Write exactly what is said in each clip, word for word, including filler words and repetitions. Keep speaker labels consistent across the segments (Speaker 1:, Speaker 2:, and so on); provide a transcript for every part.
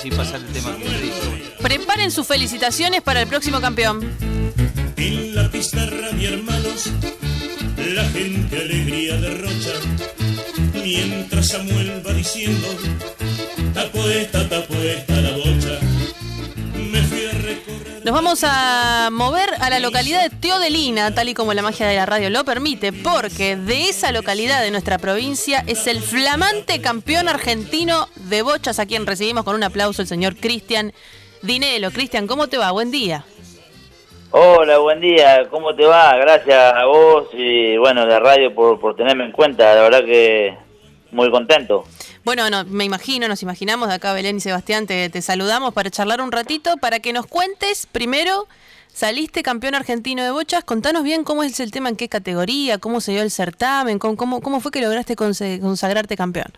Speaker 1: si pasa el tema que te dice.
Speaker 2: Preparen sus felicitaciones para el próximo campeón.
Speaker 3: En la pizarra, mi hermanos, la gente alegría derrocha, mientras Samuel va diciendo, tapuesta, tapuesta la bocha. Me fui a recorrer.
Speaker 2: Nos vamos a mover a la localidad de Teodelina, tal y como la magia de la radio lo permite, porque de esa localidad de nuestra provincia es el flamante campeón argentino de bochas, a quien recibimos con un aplauso el señor Cristian Dinelo. Cristian, ¿cómo te va? Buen día.
Speaker 4: Hola, buen día, ¿cómo te va? Gracias a vos y bueno, la radio por, por tenerme en cuenta, la verdad que muy contento.
Speaker 2: Bueno, no, me imagino, nos imaginamos, de acá Belén y Sebastián te, te saludamos para charlar un ratito, para que nos cuentes, primero, saliste campeón argentino de bochas, contanos bien cómo es el tema, en qué categoría, cómo se dio el certamen, cómo, cómo, cómo fue que lograste consagrarte campeón.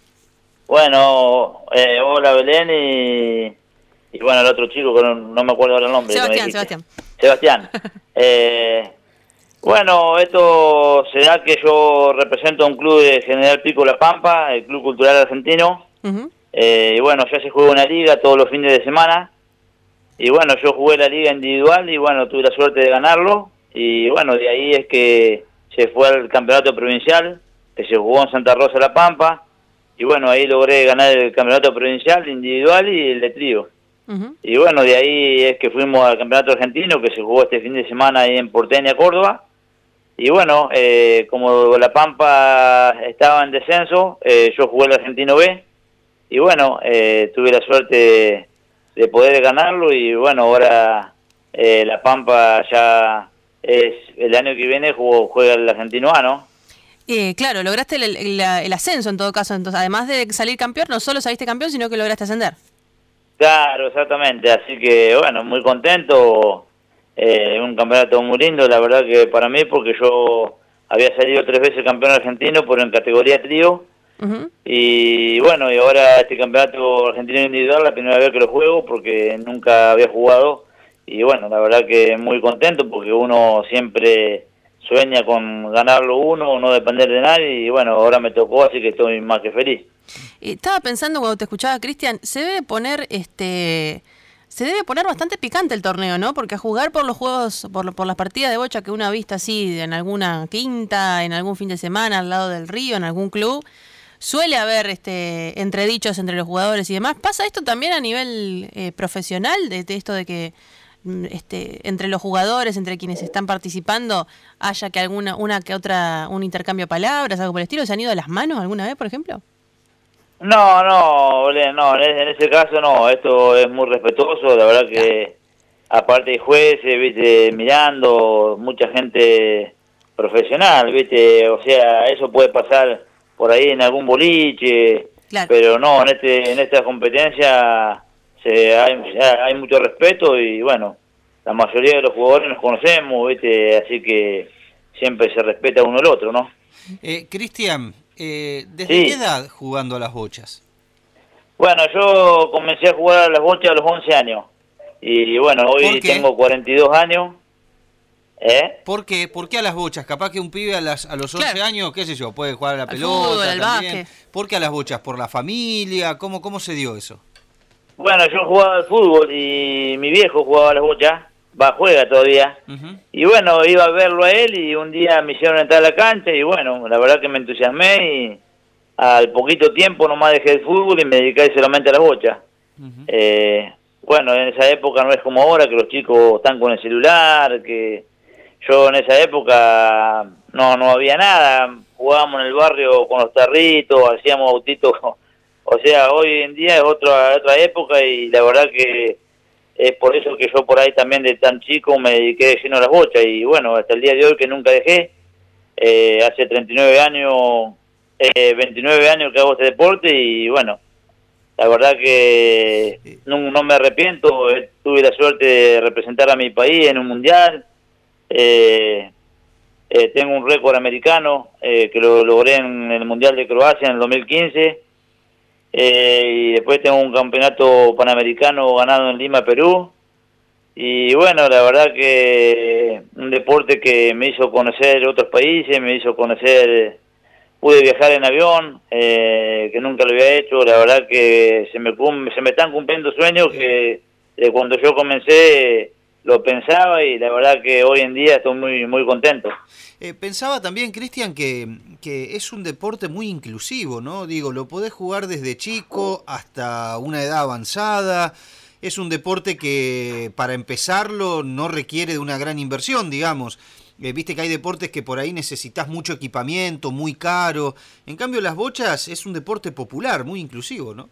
Speaker 4: Bueno, eh, hola Belén y, y bueno, el otro chico, que no, no me acuerdo ahora el nombre.
Speaker 2: Sebastián, Sebastián.
Speaker 4: Sebastián. eh, bueno, esto se da que yo represento a un club de General Pico La Pampa, el Club Cultural Argentino. Uh-huh. eh, y bueno, ya se juega una liga todos los fines de semana. Y bueno, yo jugué la liga individual y bueno, tuve la suerte de ganarlo. Y bueno, de ahí es que se fue al campeonato provincial, que se jugó en Santa Rosa La Pampa. Y bueno, ahí logré ganar el campeonato provincial individual y el de trío. Uh-huh. Y bueno, de ahí es que fuimos al campeonato argentino, que se jugó este fin de semana ahí en Porteña, Córdoba. Y bueno, eh, como La Pampa estaba en descenso, eh, yo jugué el Argentino B. Y bueno, eh, tuve la suerte de, de poder ganarlo. Y bueno, ahora eh, La Pampa ya es el año que viene jugó, juega el Argentino A, ¿no?
Speaker 2: Eh, claro, lograste el, el, el ascenso en todo caso. Entonces, además de salir campeón, no solo saliste campeón, sino que lograste ascender.
Speaker 4: Claro, exactamente. Así que bueno, muy contento. Eh, un campeonato muy lindo, la verdad que para mí, porque yo había salido tres veces campeón argentino, pero en categoría trío. Uh-huh. Y bueno, y ahora este campeonato argentino individual, la primera vez que lo juego, porque nunca había jugado. Y bueno, la verdad que muy contento, porque uno siempre sueña con ganarlo uno, no depender de nadie. Y bueno, ahora me tocó, así que estoy más que feliz.
Speaker 2: Estaba pensando cuando te escuchaba, Cristian, se debe poner este... Se debe poner bastante picante el torneo, ¿no? Porque a jugar por los juegos, por, por las partidas de bocha que uno ha visto así en alguna quinta, en algún fin de semana al lado del río, en algún club, suele haber este entredichos entre los jugadores y demás. ¿Pasa esto también a nivel eh, profesional, de, de esto de que este entre los jugadores, entre quienes están participando, haya que alguna una que otra, un intercambio de palabras, algo por el estilo? ¿Se han ido de las manos alguna vez, por ejemplo?
Speaker 4: No, no, no, en ese caso no, esto es muy respetuoso, la verdad que aparte de jueces, viste, mirando, mucha gente profesional, viste, o sea, eso puede pasar por ahí en algún boliche, claro. Pero no, en este en esta competencia se, hay, hay mucho respeto y bueno, la mayoría de los jugadores nos conocemos, viste, así que siempre se respeta uno al otro, ¿no?
Speaker 1: Eh, Cristian, Eh, ¿desde
Speaker 4: sí.
Speaker 1: qué edad jugando a las bochas?
Speaker 4: Bueno, yo comencé a jugar a las bochas a los once años. Y bueno, hoy tengo cuarenta y dos años. ¿Eh?
Speaker 1: ¿Por qué? ¿Por qué a las bochas? Capaz que un pibe a, las, a los once claro. años, qué sé yo, puede jugar a la al pelota
Speaker 2: fútbol, al
Speaker 1: también.
Speaker 2: básquet.
Speaker 1: ¿Por qué a las bochas? ¿Por la familia? ¿Cómo, cómo se dio eso?
Speaker 4: Bueno, yo jugaba al fútbol y mi viejo jugaba a las bochas. Va, juega todavía. Uh-huh. Y bueno, iba a verlo a él y un día me hicieron entrar a la cancha y bueno, la verdad que me entusiasmé y al poquito tiempo nomás dejé el fútbol y me dediqué solamente a la bocha. Uh-huh. Eh, bueno, en esa época no es como ahora, que los chicos están con el celular, que yo en esa época no no había nada, jugábamos en el barrio con los tarritos, hacíamos autitos, o sea, hoy en día es otra, otra época y la verdad que es por eso que yo por ahí también de tan chico me dediqué de lleno a las bochas y bueno, hasta el día de hoy que nunca dejé, eh, hace treinta y nueve años, eh, veintinueve años que hago este deporte y bueno, la verdad que no, no me arrepiento, eh, tuve la suerte de representar a mi país en un mundial, eh, eh, tengo un récord americano eh, que lo logré en el Mundial de Croacia en el dos mil quince. Eh, y después tengo un campeonato panamericano ganado en Lima, Perú. Y bueno, la verdad que un deporte que me hizo conocer otros países, me hizo conocer pude viajar en avión, eh, que nunca lo había hecho. La verdad que se me, se me están cumpliendo sueños que de cuando yo comencé lo pensaba, y la verdad que hoy en día estoy muy muy contento.
Speaker 1: Eh, pensaba también, Cristian, que, que es un deporte muy inclusivo, ¿no? Digo, lo podés jugar desde chico hasta una edad avanzada. Es un deporte que para empezarlo no requiere de una gran inversión, digamos. Eh, Viste que hay deportes que por ahí necesitas mucho equipamiento, muy caro. En cambio, las bochas es un deporte popular, muy inclusivo, ¿no?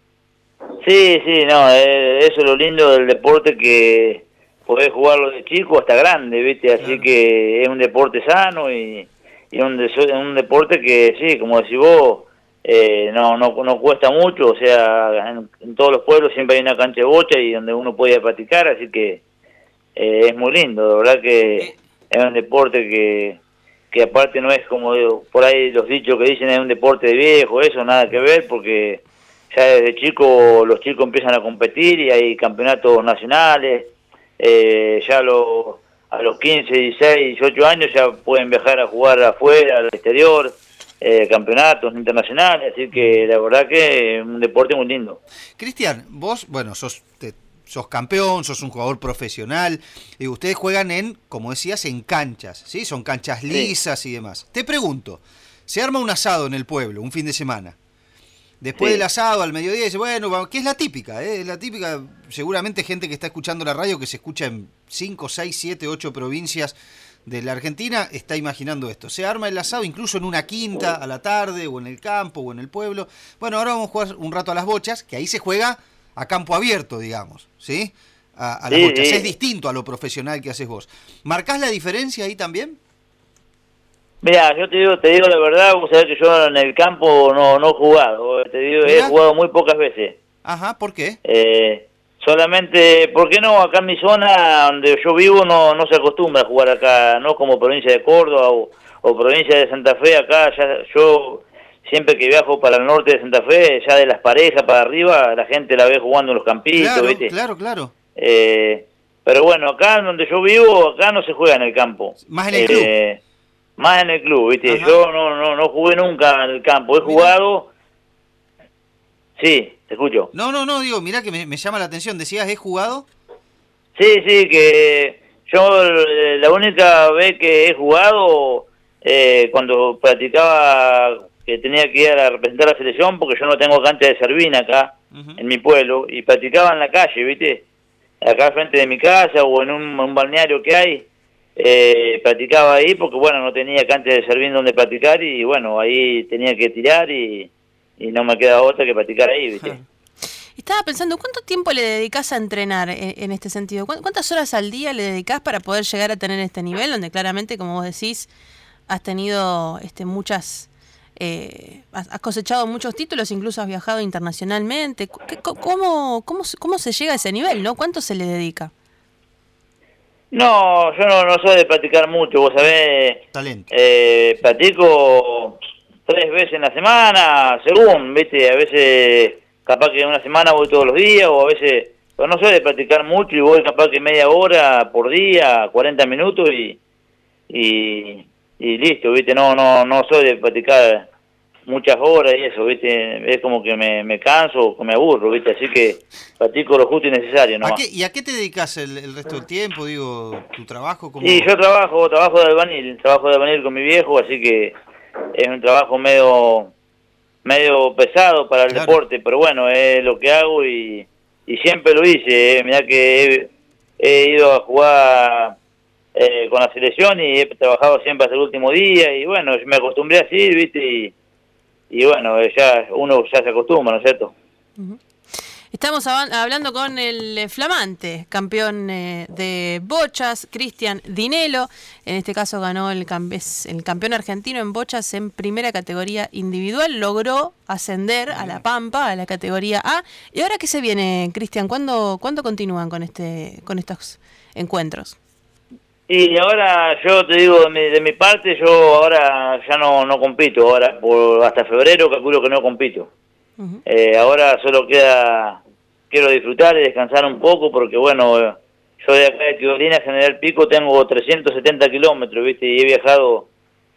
Speaker 4: Sí, sí, no, eh, eso es lo lindo del deporte, que podés jugarlo de chico hasta grande, ¿viste? Así claro. que es un deporte sano y, y un, un deporte que, sí, como decís vos, eh, no, no no cuesta mucho. O sea, en, en todos los pueblos siempre hay una cancha de bocha y donde uno puede practicar, así que eh, es muy lindo. La verdad que es un deporte que, que aparte no es como digo, por ahí los dichos que dicen es un deporte de viejo, eso nada que ver, porque ya desde chico los chicos empiezan a competir y hay campeonatos nacionales. Eh, ya lo, a los quince, dieciséis, dieciocho años ya pueden viajar a jugar afuera, al exterior, eh, campeonatos internacionales, así que la verdad que es un deporte muy lindo.
Speaker 1: Cristian, vos, bueno, sos, te, sos campeón, sos un jugador profesional, y ustedes juegan en, como decías, en canchas, ¿sí? Son canchas lisas sí. y demás. Te pregunto, se arma un asado en el pueblo, un fin de semana. Después sí. del asado, al mediodía, dice, bueno, que es la típica, ¿eh? Es la típica, seguramente gente que está escuchando la radio, que se escucha en cinco, seis, siete, ocho provincias de la Argentina, está imaginando esto. Se arma el asado incluso en una quinta, a la tarde, o en el campo, o en el pueblo. Bueno, ahora vamos a jugar un rato a las bochas, que ahí se juega a campo abierto, digamos, ¿sí? A, a las sí, bochas. Sí. Es distinto a lo profesional que haces vos. ¿Marcás la diferencia ahí también?
Speaker 4: Mira, yo te digo, te digo la verdad, vos sabés que yo en el campo no no he jugado, te digo, he jugado muy pocas veces.
Speaker 1: Ajá, ¿por qué?
Speaker 4: Eh, solamente, ¿por qué no? Acá en mi zona donde yo vivo no no se acostumbra a jugar acá, no como provincia de Córdoba o, o provincia de Santa Fe. Acá ya yo siempre que viajo para el norte de Santa Fe, ya de Las Parejas para arriba, la gente la ve jugando en los campitos,
Speaker 1: claro,
Speaker 4: ¿viste?
Speaker 1: Claro, claro.
Speaker 4: Eh, pero bueno, acá donde yo vivo, acá no se juega en el campo.
Speaker 1: Más en el
Speaker 4: eh, club. Más en el club, ¿viste?
Speaker 1: Ajá.
Speaker 4: Yo no no no jugué nunca en el campo, he
Speaker 1: Mirá.
Speaker 4: jugado... Sí, te escucho.
Speaker 1: No, no, no, digo, mirá que me, me llama la atención, decías, ¿he jugado?
Speaker 4: Sí, sí, que yo eh, la única vez que he jugado, eh, cuando practicaba, que tenía que ir a representar a la selección, porque yo no tengo cancha de Servina acá, uh-huh. en mi pueblo, y practicaba en la calle, ¿viste? Acá frente de mi casa o en un, un balneario que hay. Eh, practicaba ahí porque bueno, no tenía cancha de Servín donde practicar, y bueno, ahí tenía que tirar y, y no me queda otra que practicar ahí, ¿viste?
Speaker 2: Estaba pensando, ¿cuánto tiempo le dedicás a entrenar en, en este sentido? ¿Cuántas horas al día le dedicás para poder llegar a tener este nivel donde claramente, como vos decís, has tenido este, muchas, eh, has cosechado muchos títulos, incluso has viajado internacionalmente? ¿Cómo, cómo, cómo se llega a ese nivel, no? ¿Cuánto se le dedica?
Speaker 4: No, yo no, no soy de practicar mucho, vos sabés.
Speaker 1: Talento.
Speaker 4: Eh, practico tres veces en la semana, según, ¿viste? A veces, capaz que una semana voy todos los días, o a veces, pero no soy de practicar mucho y voy capaz que media hora por día, cuarenta minutos y, y, y listo, ¿viste? No, no, no soy de practicar muchas horas y eso, ¿viste? Es como que me, me canso o me aburro, ¿viste? Así que practico lo justo y necesario nomás.
Speaker 1: ¿A qué, ¿Y a qué te dedicas el, el resto del tiempo? Digo, ¿tu trabajo? ¿Cómo?
Speaker 4: Sí, yo trabajo, trabajo de albañil, trabajo de albañil con mi viejo, así que es un trabajo medio medio pesado para el claro. deporte, pero bueno, es lo que hago y, y siempre lo hice. Eh. Mirá que he, he ido a jugar eh, con la selección y he trabajado siempre hasta el último día y bueno, me acostumbré así, ¿viste? Y, y bueno, ya uno ya se acostumbra, ¿no es cierto?
Speaker 2: Uh-huh. Estamos hablando con el flamante campeón eh, de bochas, Cristian Dinello. En este caso ganó el, el campeón argentino en bochas en primera categoría individual. Logró ascender a la Pampa, a la categoría A. ¿Y ahora qué se viene, Cristian? ¿Cuándo, ¿Cuándo continúan con este con estos encuentros?
Speaker 4: Y ahora yo te digo, de mi, de mi parte, yo ahora ya no, no compito. Ahora por hasta febrero calculo que no compito. Uh-huh. Eh, ahora solo queda, quiero disfrutar y descansar un poco porque bueno, yo de acá de Teodolina, General Pico, tengo trescientos setenta kilómetros, ¿viste? Y he viajado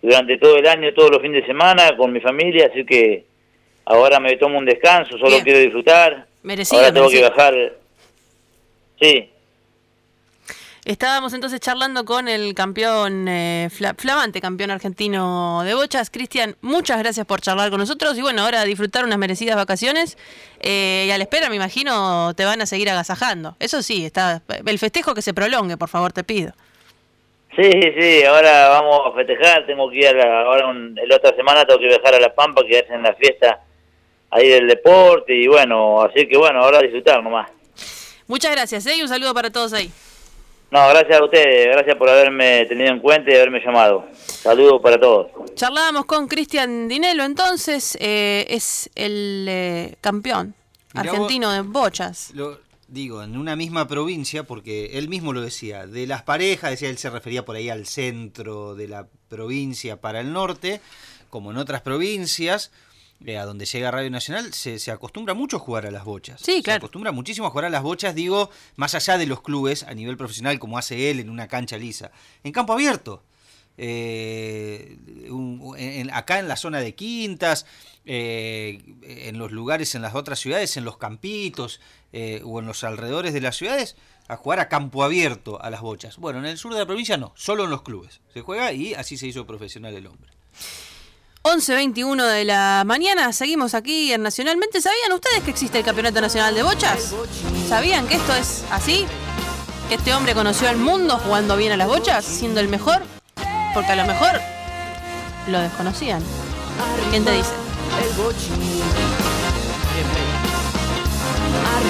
Speaker 4: durante todo el año, todos los fines de semana, con mi familia, así que ahora me tomo un descanso, solo
Speaker 2: Bien.
Speaker 4: quiero disfrutar.
Speaker 2: Merecido,
Speaker 4: ahora tengo
Speaker 2: merecido.
Speaker 4: que bajar. Sí.
Speaker 2: Estábamos entonces charlando con el campeón, eh, fla- flamante campeón argentino de bochas. Cristian, muchas gracias por charlar con nosotros y bueno, ahora disfrutar unas merecidas vacaciones eh, y a la espera, me imagino, te van a seguir agasajando. Eso sí, está el festejo que se prolongue, por favor, te pido.
Speaker 4: Sí, sí, ahora vamos a festejar, tengo que ir a la, ahora un, la otra semana tengo que viajar a La Pampa, que hacen la fiesta ahí del deporte y bueno, así que bueno, ahora disfrutar nomás.
Speaker 2: Muchas gracias, ¿eh? Y un saludo para todos ahí.
Speaker 4: No, gracias a ustedes, gracias por haberme tenido en cuenta y haberme llamado. Saludos para todos.
Speaker 2: Charlábamos con Cristian Dinello, entonces, eh, es el eh, campeón
Speaker 1: Mirá
Speaker 2: argentino
Speaker 1: vos,
Speaker 2: de bochas.
Speaker 1: Lo digo, en una misma provincia, porque él mismo lo decía, de las parejas, decía, él se refería por ahí al centro de la provincia para el norte, como en otras provincias, eh, a donde llega Radio Nacional, se, se acostumbra mucho a jugar a las bochas.
Speaker 2: Sí, claro.
Speaker 1: Se acostumbra muchísimo a jugar a las bochas, digo, más allá de los clubes, a nivel profesional, como hace él en una cancha lisa. En campo abierto. Eh, un, en, acá en la zona de Quintas, eh, en los lugares, en las otras ciudades, en los campitos eh, o en los alrededores de las ciudades, a jugar a campo abierto a las bochas. Bueno, en el sur de la provincia no, solo en los clubes se juega y así se hizo profesional el hombre.
Speaker 2: once veintiuno de la mañana, seguimos aquí en Nacionalmente. ¿Sabían ustedes que existe el Campeonato Nacional de Bochas? ¿Sabían que esto es así? ¿Que este hombre conoció al mundo jugando bien a las bochas, siendo el mejor? Porque a lo mejor lo desconocían. ¿Quién te dice?
Speaker 5: El bochín.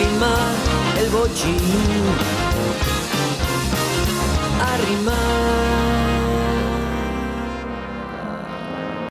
Speaker 5: Arrimar el bochín. Arrimar